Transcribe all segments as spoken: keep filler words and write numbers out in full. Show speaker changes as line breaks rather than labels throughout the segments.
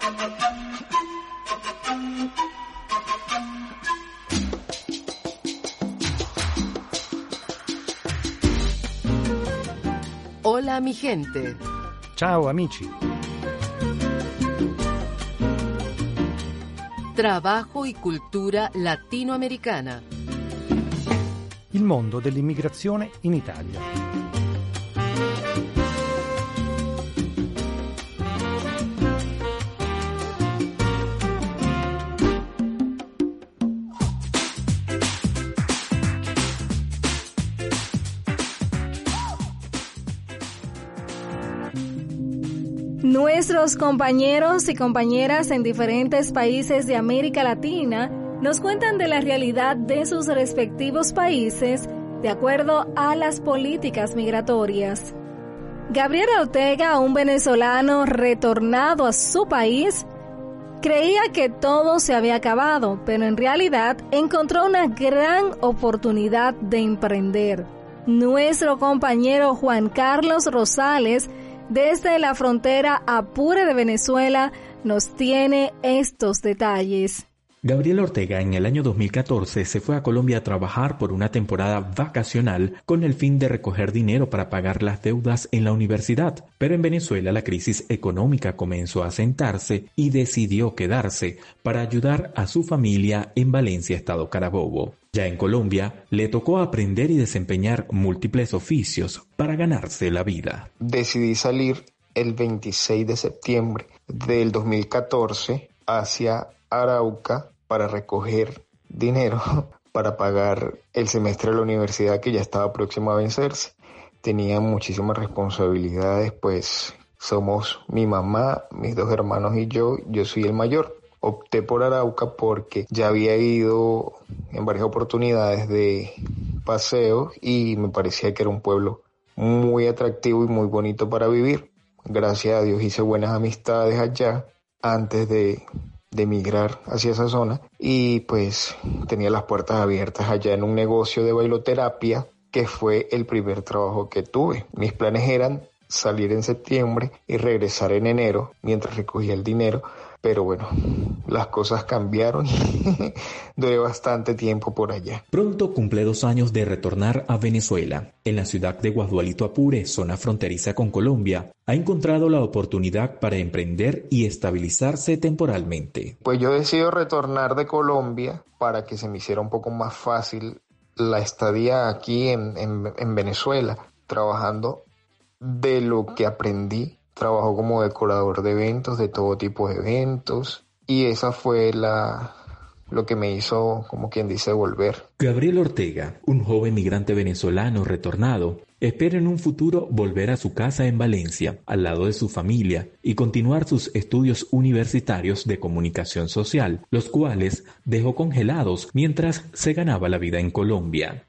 Hola mi gente.
Ciao amici.
Trabajo y cultura latinoamericana.
Il mondo dell'immigrazione in Italia.
Nuestros compañeros y compañeras en diferentes países de América Latina nos cuentan de la realidad de sus respectivos países de acuerdo a las políticas migratorias. Gabriel Ortega, un venezolano retornado a su país, creía que todo se había acabado, pero en realidad encontró una gran oportunidad de emprender. Nuestro compañero Juan Carlos Rosales, desde la frontera Apure de Venezuela, nos tiene estos detalles.
Gabriel Ortega en el año dos mil catorce se fue a Colombia a trabajar por una temporada vacacional con el fin de recoger dinero para pagar las deudas en la universidad. Pero en Venezuela la crisis económica comenzó a asentarse y decidió quedarse para ayudar a su familia en Valencia, estado Carabobo. Ya en Colombia le tocó aprender y desempeñar múltiples oficios para ganarse la vida.
Decidí salir el veintiséis de septiembre del dos mil catorce hacia Arauca para recoger dinero para pagar el semestre de la universidad que ya estaba próximo a vencerse. Tenía muchísimas responsabilidades, pues somos mi mamá, mis dos hermanos y yo, yo soy el mayor. Opté por Arauca porque ya había ido en varias oportunidades de paseo y me parecía que era un pueblo muy atractivo y muy bonito para vivir. Gracias a Dios hice buenas amistades allá antes de, de emigrar hacia esa zona y pues tenía las puertas abiertas allá en un negocio de bailoterapia que fue el primer trabajo que tuve. Mis planes eran salir en septiembre y regresar en enero mientras recogía el dinero. Pero bueno, las cosas cambiaron y duré bastante tiempo por allá.
Pronto cumple dos años de retornar a Venezuela. En la ciudad de Guasdualito Apure, zona fronteriza con Colombia, ha encontrado la oportunidad para emprender y estabilizarse temporalmente.
Pues yo decido retornar de Colombia para que se me hiciera un poco más fácil la estadía aquí en, en, en Venezuela, trabajando de lo que aprendí. Trabajo como decorador de eventos, de todo tipo de eventos, y esa fue la lo que me hizo, como quien dice, volver.
Gabriel Ortega, un joven migrante venezolano retornado, espera en un futuro volver a su casa en Valencia, al lado de su familia, y continuar sus estudios universitarios de comunicación social, los cuales dejó congelados mientras se ganaba la vida en Colombia.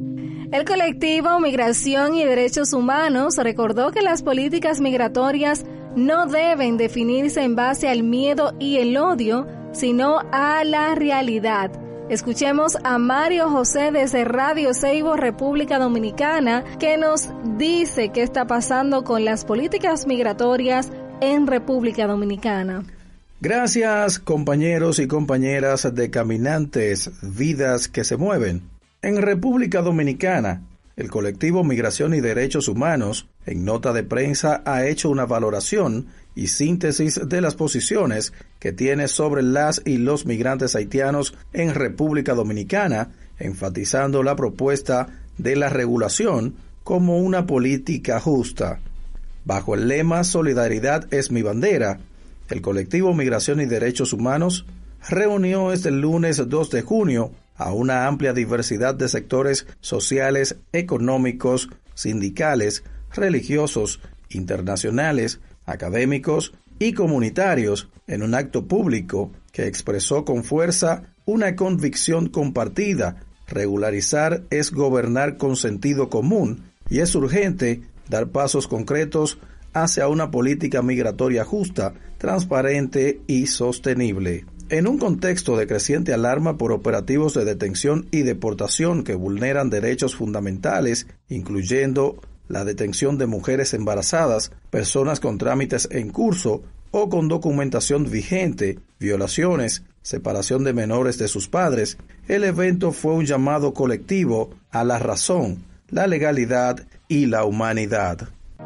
El colectivo Migración y Derechos Humanos recordó que las políticas migratorias no deben definirse en base al miedo y el odio, sino a la realidad. Escuchemos a Mario José desde Radio Seibo, República Dominicana, que nos dice qué está pasando con las políticas migratorias en República Dominicana.
Gracias, compañeros y compañeras de Caminantes, Vidas que se Mueven. En República Dominicana, el colectivo Migración y Derechos Humanos, en nota de prensa, ha hecho una valoración y síntesis de las posiciones que tiene sobre las y los migrantes haitianos en República Dominicana, enfatizando la propuesta de la regulación como una política justa. Bajo el lema Solidaridad es mi bandera, el colectivo Migración y Derechos Humanos reunió este lunes dos de junio a una amplia diversidad de sectores sociales, económicos, sindicales, religiosos, internacionales, académicos y comunitarios en un acto público que expresó con fuerza una convicción compartida: regularizar es gobernar con sentido común y es urgente dar pasos concretos hacia una política migratoria justa, transparente y sostenible. En un contexto de creciente alarma por operativos de detención y deportación que vulneran derechos fundamentales, incluyendo la detención de mujeres embarazadas, personas con trámites en curso, o con documentación vigente, violaciones, separación de menores de sus padres, el evento fue un llamado colectivo a la razón, la legalidad y la humanidad.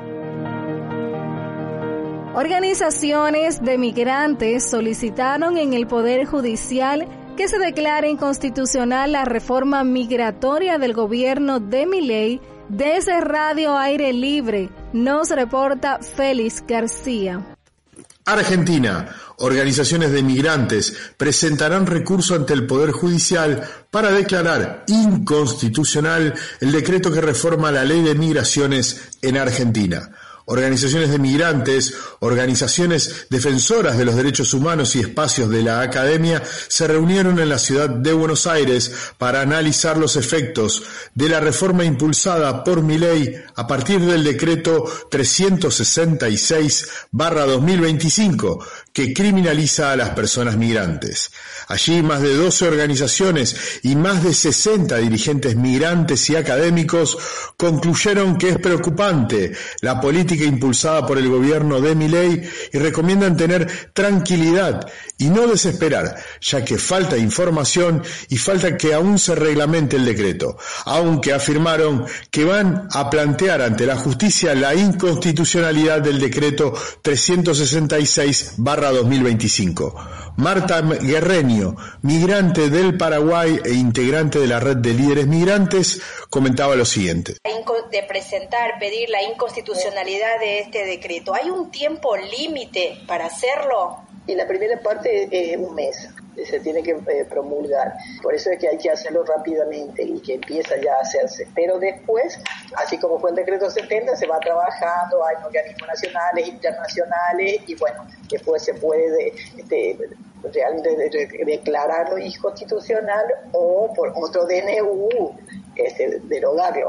Organizaciones de migrantes solicitaron en el Poder Judicial que se declare inconstitucional la reforma migratoria del gobierno de Milei. Desde Radio Aire Libre nos reporta Félix García.
Argentina. Organizaciones de migrantes presentarán recurso ante el Poder Judicial para declarar inconstitucional el decreto que reforma la Ley de Migraciones en Argentina. Organizaciones de migrantes, organizaciones defensoras de los derechos humanos y espacios de la academia se reunieron en la ciudad de Buenos Aires para analizar los efectos de la reforma impulsada por Milei a partir del decreto trescientos sesenta y seis barra dos mil veinticinco, que criminaliza a las personas migrantes. Allí más de doce organizaciones y más de sesenta dirigentes migrantes y académicos concluyeron que es preocupante la política impulsada por el gobierno de Milei y recomiendan tener tranquilidad y no desesperar, ya que falta información y falta que aún se reglamente el decreto, aunque afirmaron que van a plantear ante la justicia la inconstitucionalidad del decreto trescientos sesenta y seis barra dos mil veinticinco. Marta Guerreño, migrante del Paraguay e integrante de la red de líderes migrantes, comentaba lo siguiente.
De presentar, pedir la inconstitucionalidad de este decreto. ¿Hay un tiempo límite para hacerlo?
Y la primera parte es un mes, se tiene que eh, promulgar. Por eso es que hay que hacerlo rápidamente y que empieza ya a hacerse. Pero después, así como fue el decreto setenta, se va trabajando, hay organismos nacionales, internacionales, y bueno, después se puede este, realmente declararlo inconstitucional o por otro D N U este, derogarlo.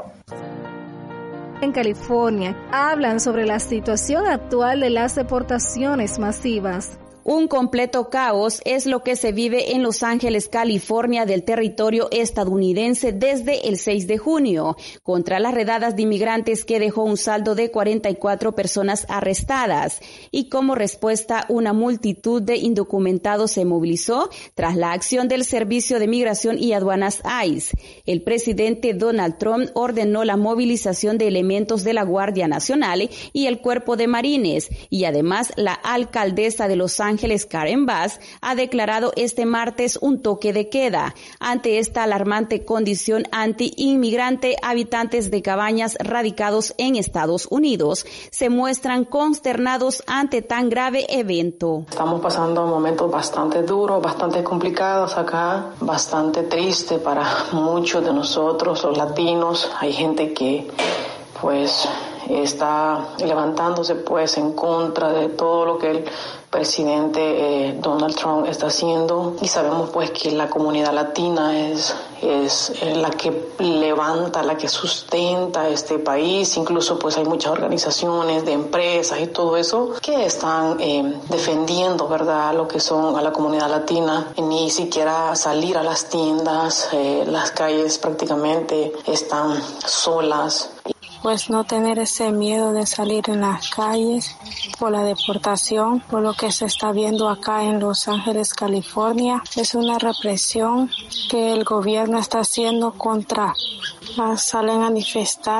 En California hablan sobre la situación actual de las deportaciones masivas.
Un completo caos es lo que se vive en Los Ángeles, California, del territorio estadounidense desde el seis de junio, contra las redadas de inmigrantes que dejó un saldo de cuarenta y cuatro personas arrestadas. Y como respuesta, una multitud de indocumentados se movilizó tras la acción del Servicio de Migración y Aduanas I C E. El presidente Donald Trump ordenó la movilización de elementos de la Guardia Nacional y el Cuerpo de Marines, y además la alcaldesa de Los Ángeles, Ángeles, Karen Bass, ha declarado este martes un toque de queda. Ante esta alarmante condición anti-inmigrante, habitantes de cabañas radicados en Estados Unidos se muestran consternados ante tan grave evento.
Estamos pasando momentos bastante duros, bastante complicados acá, bastante triste para muchos de nosotros, los latinos. Hay gente que, pues, está levantándose pues en contra de todo lo que el presidente eh, Donald Trump está haciendo, y sabemos pues que la comunidad latina es es la que levanta, la que sustenta este país. Incluso pues hay muchas organizaciones de empresas y todo eso que están eh, defendiendo, verdad, lo que son a la comunidad latina. Ni siquiera salir a las tiendas, eh, las calles prácticamente están solas.
Pues no tener ese miedo de salir en las calles por la deportación, por lo que se está viendo acá en Los Ángeles, California. Es una represión que el gobierno está haciendo contra las salen a manifestar.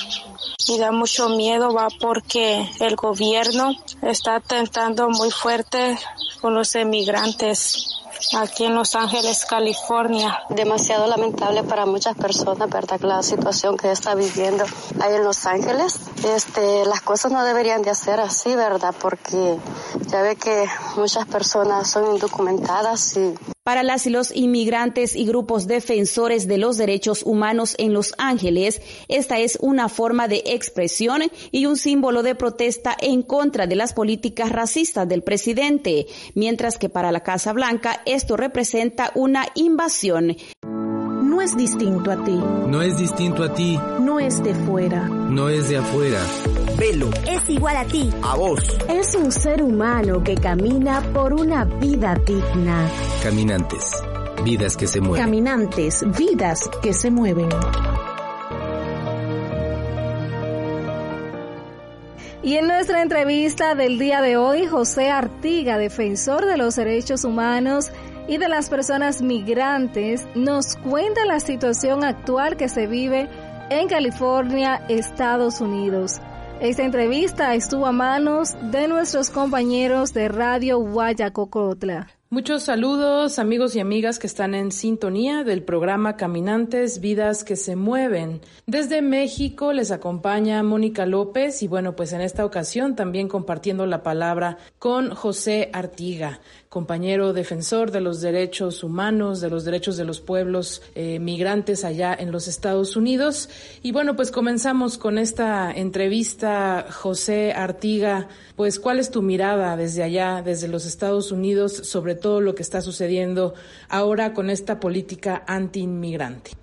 Y da mucho miedo, va, porque el gobierno está atentando muy fuerte con los emigrantes aquí en Los Ángeles, California.
Demasiado lamentable para muchas personas, verdad, la situación que está viviendo ahí en Los Ángeles. Este, las cosas no deberían de hacer así, verdad, porque ya ve que muchas personas son indocumentadas y
para las y los inmigrantes y grupos defensores de los derechos humanos en Los Ángeles, esta es una forma de expresión y un símbolo de protesta en contra de las políticas racistas del presidente, mientras que para la Casa Blanca esto representa una invasión.
No es distinto a ti.
No es distinto a ti.
No es de fuera.
No es de afuera.
Velo. Es igual a ti.
A vos.
Es un ser humano que camina por una vida digna.
Caminantes. Vidas que se mueven.
Caminantes. Vidas que se mueven.
Y en nuestra entrevista del día de hoy, José Artiga, defensor de los derechos humanos y de las personas migrantes, nos cuenta la situación actual que se vive en California, Estados Unidos. Esta entrevista estuvo a manos de nuestros compañeros de Radio Guayacocotla.
Muchos saludos, amigos y amigas que están en sintonía del programa Caminantes, Vidas que se Mueven. Desde México les acompaña Mónica López y bueno, pues en esta ocasión también compartiendo la palabra con José Artiga, compañero defensor de los derechos humanos, de los derechos de los pueblos eh, migrantes allá en los Estados Unidos. Y bueno, pues comenzamos con esta entrevista, José Artiga. Pues, ¿cuál es tu mirada desde allá, desde los Estados Unidos, sobre todo lo que está sucediendo ahora con esta política anti-inmigrante?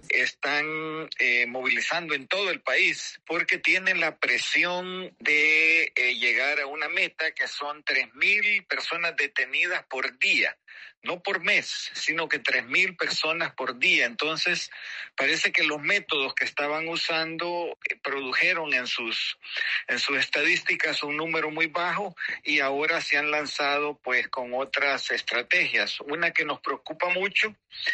Están eh, movilizando en todo el país porque tienen la presión de eh, llegar a una meta que son tres mil personas detenidas por día, no por mes, sino que tres mil personas por día. Entonces, parece que los métodos que estaban usando eh, produjeron en sus en sus estadísticas un número muy bajo y ahora se han lanzado pues con otras estrategias. Una que nos preocupa mucho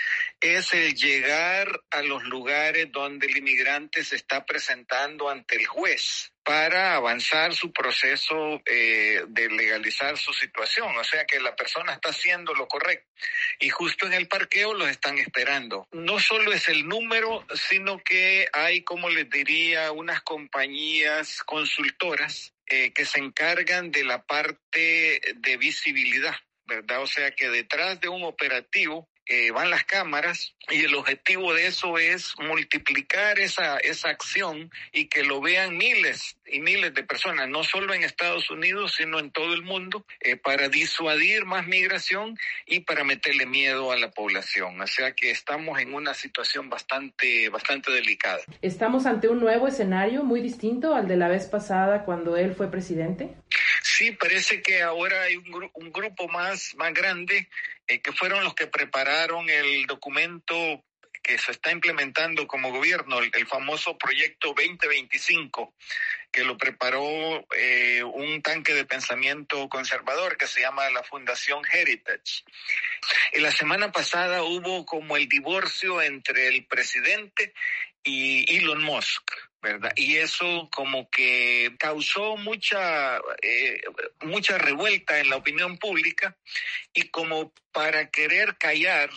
es el llegar a los lugares donde el inmigrante se está presentando ante el juez para avanzar su proceso eh, de legalizar su situación. O sea que la persona está haciendo lo correcto y justo en el parqueo los están esperando. No solo es el número, sino que hay, como les diría, unas compañías consultoras eh, que se encargan de la parte de visibilidad, ¿verdad? O sea que detrás de un operativo Eh, van las cámaras y el objetivo de eso es multiplicar esa esa acción y que lo vean miles y miles de personas, no solo en Estados Unidos, sino en todo el mundo, eh, para disuadir más migración y para meterle miedo a la población. O sea que estamos en una situación bastante, bastante delicada.
¿Estamos ante un nuevo escenario muy distinto al de la vez pasada cuando él fue presidente?
Sí, parece que ahora hay un, gru- un grupo más, más grande eh, que fueron los que prepararon el documento que se está implementando como gobierno, el, el famoso Proyecto veinte veinticinco, que lo preparó eh, un tanque de pensamiento conservador que se llama la Fundación Heritage. Y la semana pasada hubo como el divorcio entre el presidente y Elon Musk, ¿verdad? Y eso como que causó mucha eh, mucha revuelta en la opinión pública y como para querer callar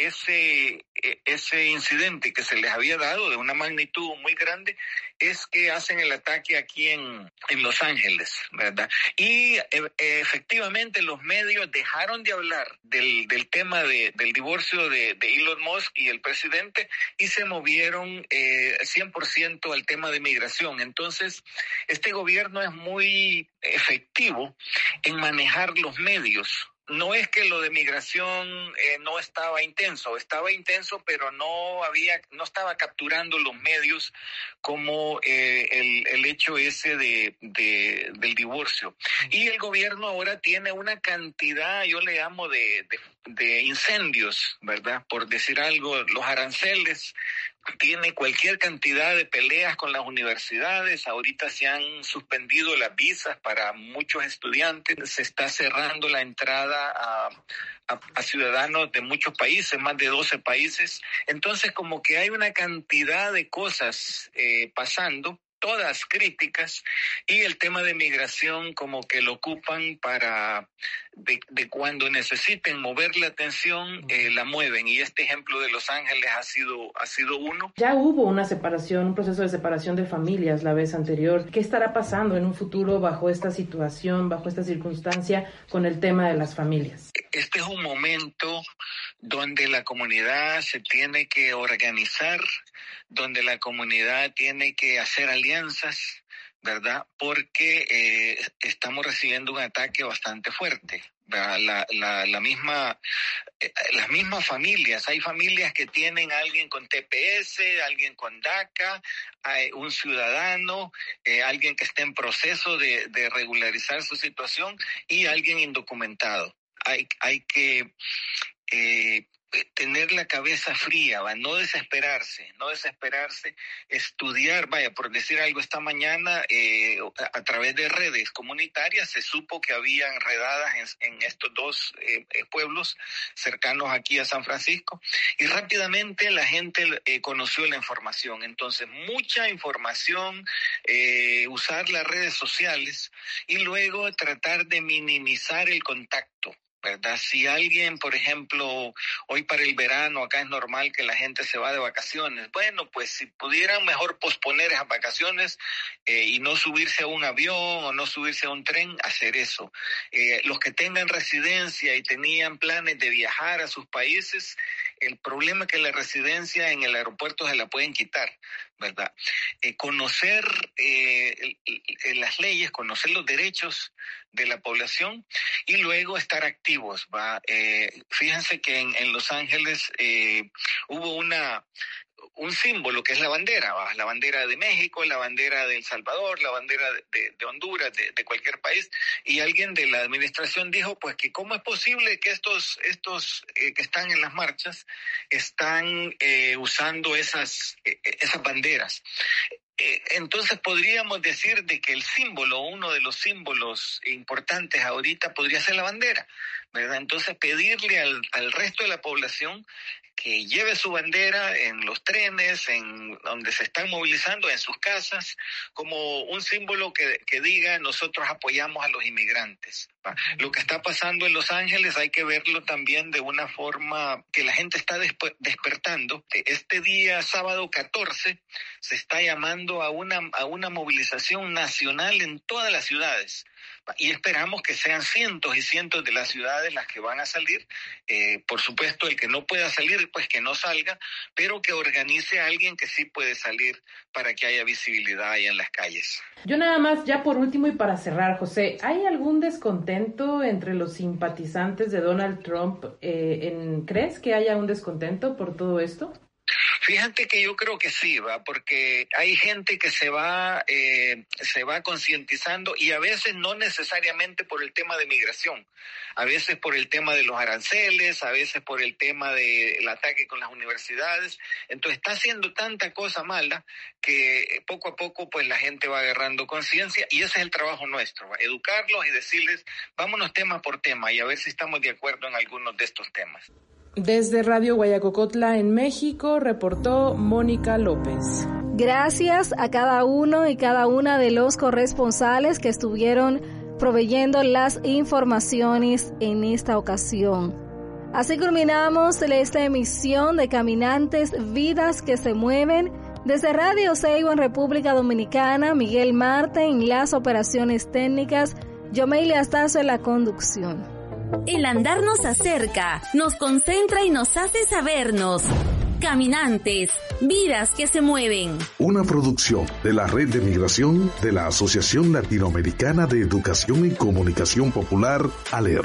ese ese incidente que se les había dado de una magnitud muy grande, es que hacen el ataque aquí en, en Los Ángeles, ¿verdad? Y e, efectivamente los medios dejaron de hablar del, del tema de, del divorcio de, de Elon Musk y el presidente y se movieron eh, cien por ciento al tema de migración. Entonces, este gobierno es muy efectivo en manejar los medios. No es que lo de migración eh, no estaba intenso, estaba intenso, pero no había, no estaba capturando los medios como eh, el, el hecho ese de, de del divorcio. Y el gobierno ahora tiene una cantidad, yo le llamo de, de, de incendios, ¿verdad? Por decir algo, los aranceles. Tiene cualquier cantidad de peleas con las universidades. Ahorita se han suspendido las visas para muchos estudiantes. Se está cerrando la entrada a, a, a ciudadanos de muchos países, más de doce países. Entonces, como que hay una cantidad de cosas eh, pasando, todas críticas, y el tema de migración como que lo ocupan para de, de cuando necesiten mover la atención, eh, la mueven, y este ejemplo de Los Ángeles ha sido ha sido uno.
Ya hubo una separación, un proceso de separación de familias la vez anterior. ¿Qué estará pasando en un futuro bajo esta situación, bajo esta circunstancia, con el tema de las familias?
Este es un momento donde la comunidad se tiene que organizar, donde la comunidad tiene que hacer alianzas, ¿verdad? Porque eh, estamos recibiendo un ataque bastante fuerte. La, la, la misma, eh, las mismas familias, hay familias que tienen a alguien con T P S, alguien con DACA, hay un ciudadano, eh, alguien que está en proceso de, de regularizar su situación y alguien indocumentado. Hay, hay que... Eh, tener la cabeza fría, ¿va? No desesperarse, no desesperarse, estudiar, vaya, por decir algo, esta mañana eh, a, a través de redes comunitarias se supo que habían redadas en, en estos dos eh, pueblos cercanos aquí a San Francisco, y rápidamente la gente eh, conoció la información. Entonces, mucha información, eh, usar las redes sociales y luego tratar de minimizar el contacto, ¿verdad? Si alguien, por ejemplo, hoy para el verano acá es normal que la gente se va de vacaciones, bueno, pues si pudieran mejor posponer esas vacaciones eh, y no subirse a un avión o no subirse a un tren, hacer eso. Eh, los que tengan residencia y tenían planes de viajar a sus países, el problema es que la residencia en el aeropuerto se la pueden quitar, ¿verdad? Eh, conocer eh, el, el, las leyes, conocer los derechos de la población y luego estar activos, ¿va? Eh, fíjense que en, en Los Ángeles eh, hubo una un símbolo que es la bandera, ¿va? La bandera de México, la bandera de El Salvador, la bandera de, de, de Honduras, de, de cualquier país, y alguien de la administración dijo pues que cómo es posible que estos estos eh, que están en las marchas están eh, usando esas eh, esas banderas. Entonces podríamos decir de que el símbolo, uno de los símbolos importantes ahorita podría ser la bandera, ¿verdad? Entonces pedirle al, al resto de la población que lleve su bandera en los trenes, en donde se están movilizando, en sus casas, como un símbolo que, que diga nosotros apoyamos a los inmigrantes, ¿va? Lo que está pasando en Los Ángeles hay que verlo también de una forma que la gente está desp- despertando. Este día, sábado catorce, se está llamando a una, a una movilización nacional en todas las ciudades. Y esperamos que sean cientos y cientos de las ciudades las que van a salir. Eh, por supuesto, el que no pueda salir, pues que no salga, pero que organice a alguien que sí puede salir para que haya visibilidad ahí en las calles.
Yo nada más, ya por último y para cerrar, José, ¿hay algún descontento entre los simpatizantes de Donald Trump? Eh, en, ¿Crees que haya un descontento por todo esto?
Fíjate que yo creo que sí, va, porque hay gente que se va eh, se va concientizando y a veces no necesariamente por el tema de migración, a veces por el tema de los aranceles, a veces por el tema del ataque con las universidades. Entonces está haciendo tanta cosa mala que poco a poco pues la gente va agarrando conciencia y ese es el trabajo nuestro, ¿va? Educarlos y decirles vámonos tema por tema y a ver si estamos de acuerdo en algunos de estos temas.
Desde Radio Guayacocotla en México, reportó Mónica López.
Gracias a cada uno y cada una de los corresponsales que estuvieron proveyendo las informaciones en esta ocasión. Así culminamos esta emisión de Caminantes, Vidas que se Mueven. Desde Radio Seibo en República Dominicana, Miguel Marte en las operaciones técnicas, Yomeili Astazo en la conducción.
El andar nos acerca, nos concentra y nos hace sabernos. Caminantes, vidas que se mueven.
Una producción de la Red de Migración de la Asociación Latinoamericana de Educación y Comunicación Popular, ALER.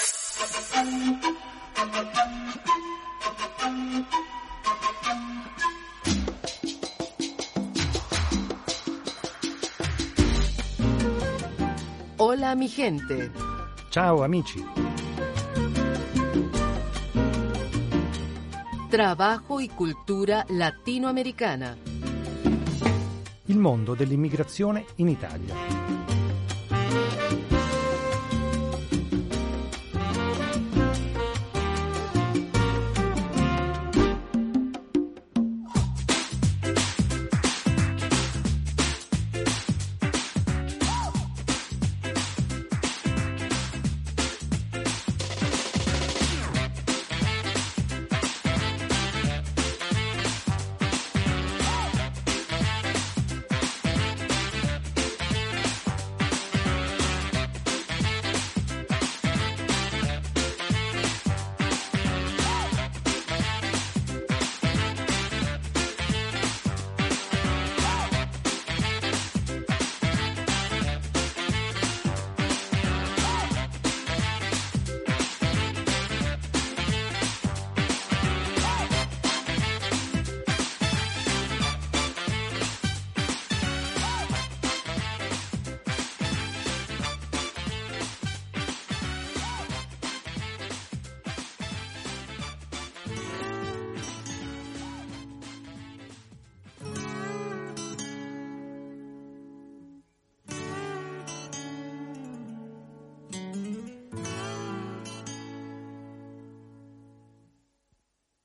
Hola mi gente.
Ciao amici.
Trabajo y cultura latinoamericana.
Il mondo dell'immigrazione in Italia.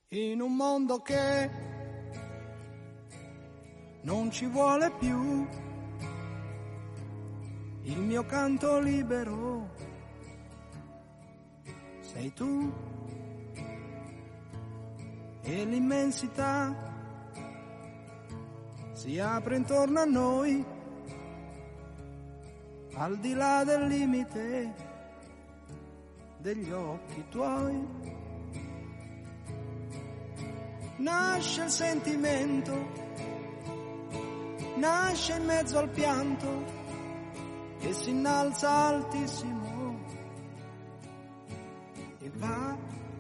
In un mondo che non ci vuole più, il mio canto libero sei tu, e l'immensità si apre intorno a noi, al di là del limite degli occhi tuoi. Nasce il sentimento, nasce in mezzo al pianto che si innalza altissimo e va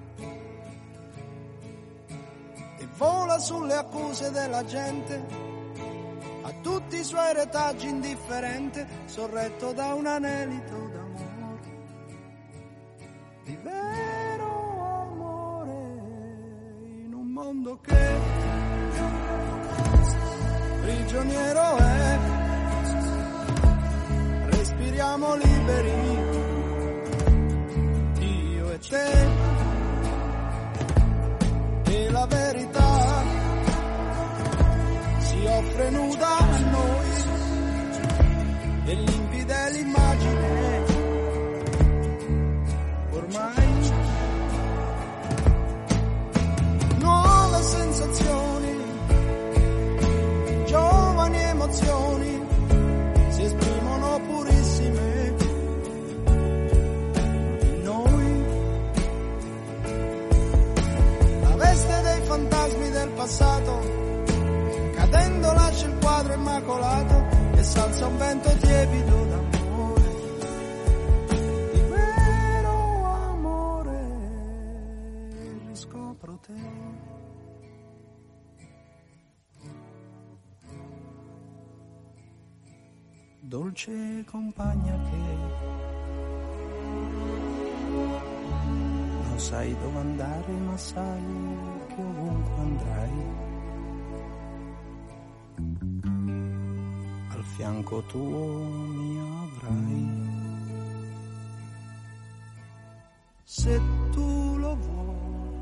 e vola sulle accuse della gente, a tutti i suoi retaggi indifferente, sorretto da un anelito d'amore, di vero amore, in un mondo che prigioniero è. Respiriamo liberi, io e te, e la verità si offre nuda a noi, e limpida l'immagine ormai. Nuove sensazioni, giovani emozioni si esprimono purissime in noi. La veste dei fantasmi del passato, cadendo lascia il quadro immacolato e s'alza un vento tiepido d'amore, di vero amore, riscopro te. Dolce compagna che non sai dove andare, ma sai che ovunque andrai, al fianco tuo mi avrai, se tu lo vuoi.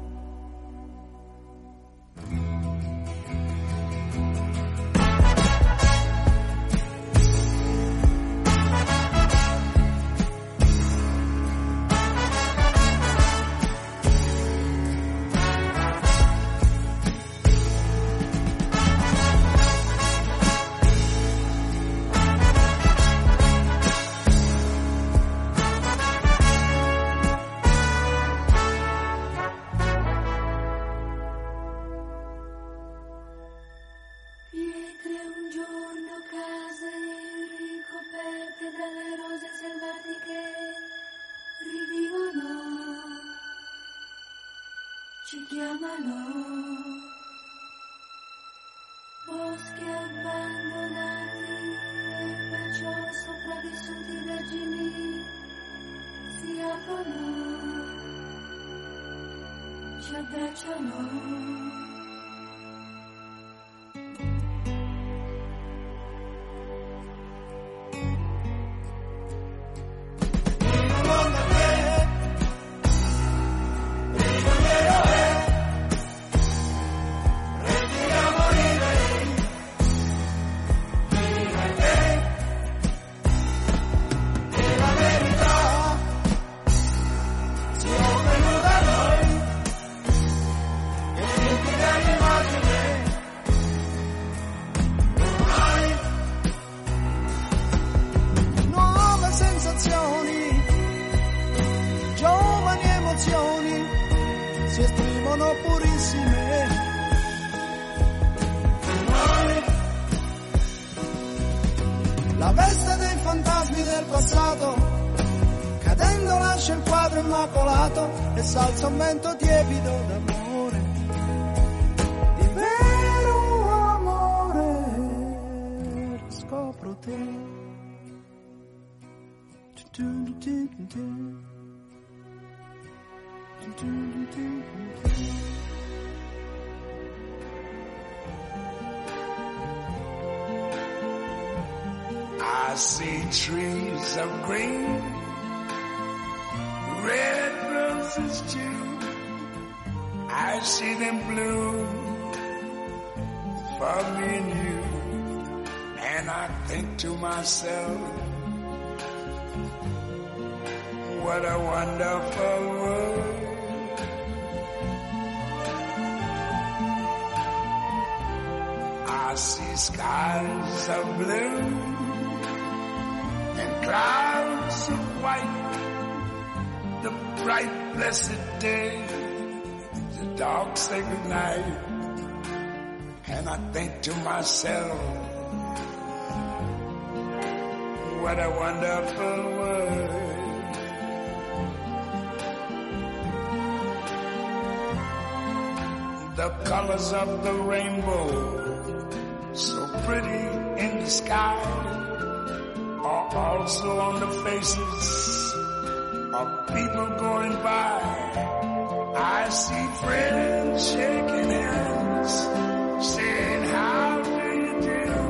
La veste dei fantasmi del passato, cadendo lascia il quadro immacolato e s'alza un vento tiepido d'amore, di vero amore, scopro te.
I see trees of green, red roses too. I I see them blue for me and you, and I think to myself, what a wonderful world. I see skies of blue and clouds of white, the bright blessed day, the dark sacred night, and I think to myself, what a wonderful world. The colors of the rainbow, so pretty in the sky, are also on the faces of people going by. I see friends shaking hands, saying, how do you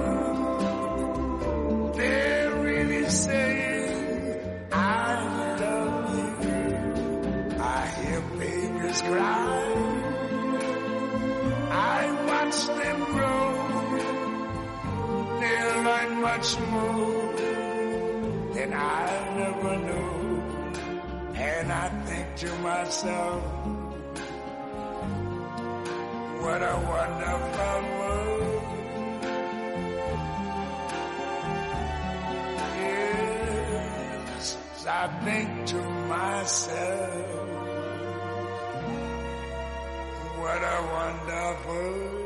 do? They're really saying, I love you. I hear babies cry, I watch them grow. They'll learn much more than I ever knew. And I think to myself, what a wonderful world. Yes, I think to myself, what a wonderful world.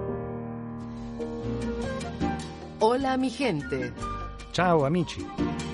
Hola mi gente.
Ciao amici.